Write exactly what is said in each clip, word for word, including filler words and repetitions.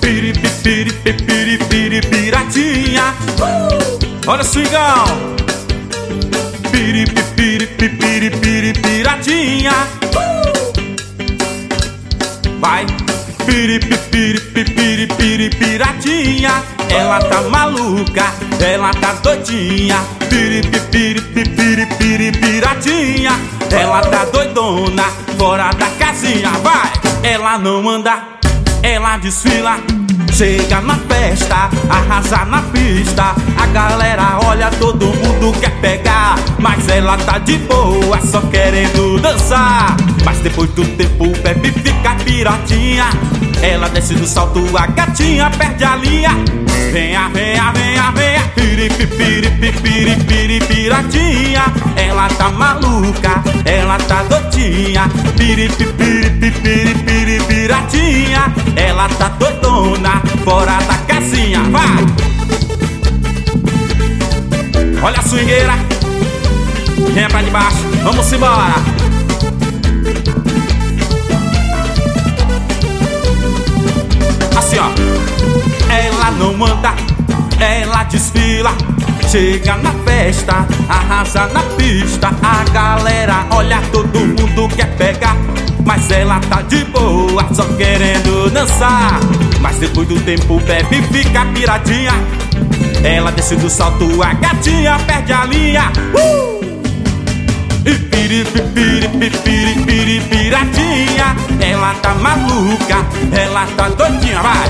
Piripipiripipiripiratinha. Olha o swingão. Piripipiripipiripiratinha. Vai. Piripipiripipiripiratinha. Ela tá maluca, ela tá doidinha. Piripipiripipiripiratinha. Ela tá doidona, fora da casinha. Vai. Ela não anda, ela desfila, chega na festa, arrasa na pista. A galera olha, todo mundo quer pegar, mas ela tá de boa, só querendo dançar. Mas depois do tempo bebe, fica piratinha. Ela desce do salto, a gatinha perde a linha. Venha, venha, venha, venha. Piripipiripipiripiratinha. Ela tá maluca, ela tá doidinha. Piripipiripipiripiratinha. Ela tá doidona, fora da casinha. Vai! Olha a swingueira. Venha pra debaixo, vamos embora. Assim ó. Ela não anda, ela desfila, chega na festa, arrasa na pista. A galera olha, todo mundo quer pegar, mas ela tá de boa, só querendo dançar. Mas depois do tempo bebe, fica piradinha. Ela desce do salto, a gatinha perde a linha. uh! E piripipiripipiripiratinha. Ela tá maluca, ela tá doidinha. Vai!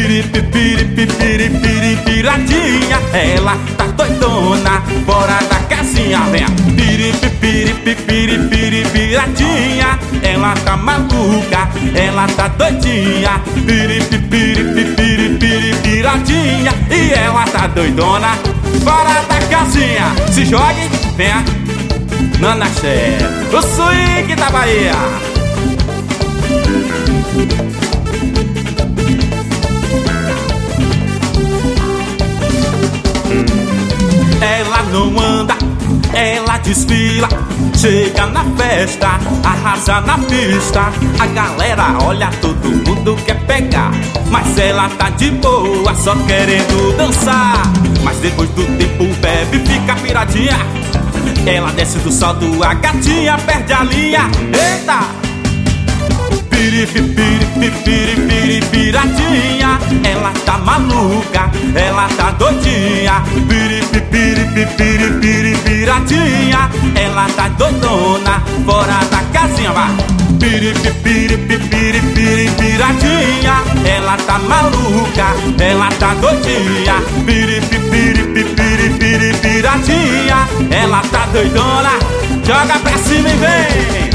Piripipiripipiripiratinha. Ela tá doidona, fora da casinha. Vem! Piripipiripipiripiratinha. Ela tá maluca, ela tá doidinha. Piripipiripipiripiratinha. E ela tá doidona, fora da casinha. Se jogue, venha. Nanaxé, o swing da Bahia. Ela não anda, ela desfila, chega na festa, arrasa na pista. A galera olha, todo mundo quer pegar, mas ela tá de boa, só querendo dançar. Mas depois do tempo bebe, fica piradinha. Ela desce do salto, a gatinha perde a linha. Eita! Piripipiripipiripiratinha. Ela tá maluca, ela tá doidinha. Piripipiripipiripiratinha. Ela tá doidona, fora da casinha. Vai! Piripipiripipiripiratinha. Ela tá maluca, ela tá doidinha. Piripipiripipiripiratinha. Ela tá doidona, joga pra cima e vem!